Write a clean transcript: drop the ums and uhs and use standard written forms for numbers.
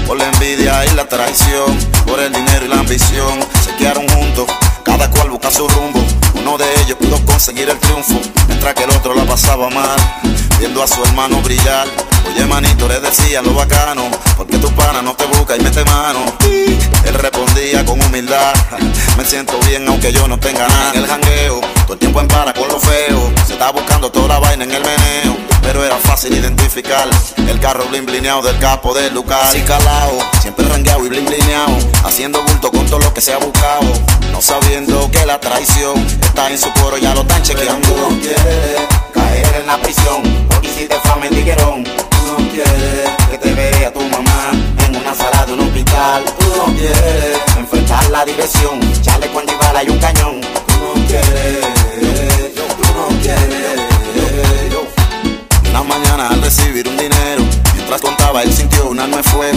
por la envidia y la traición, por el dinero y la ambición. Se quedaron juntos, cada cual busca su rumbo. Uno de ellos pudo conseguir el triunfo, mientras que el otro la pasaba mal, viendo a su hermano brillar. Oye manito, le decía lo bacano, porque tu pana no te busca y mete mano. Él respondía con humildad, me siento bien aunque yo no tenga nada. En el jangueo, todo el tiempo en para con lo feo, se está buscando toda la vaina en el meneo, pero era fácil identificar el carro blin blineado del capo del Lucar. Así calao, siempre rangueado y blin blineado, haciendo bulto con todo lo que se ha buscado, no sabiendo que la traición está en su coro, ya lo están chequeando. Tú no quieres caer en la prisión, porque hiciste fama en tiguerón. Tú no quieres que te vea tu mamá en una sala de un hospital. Tú no quieres enfrentar la dirección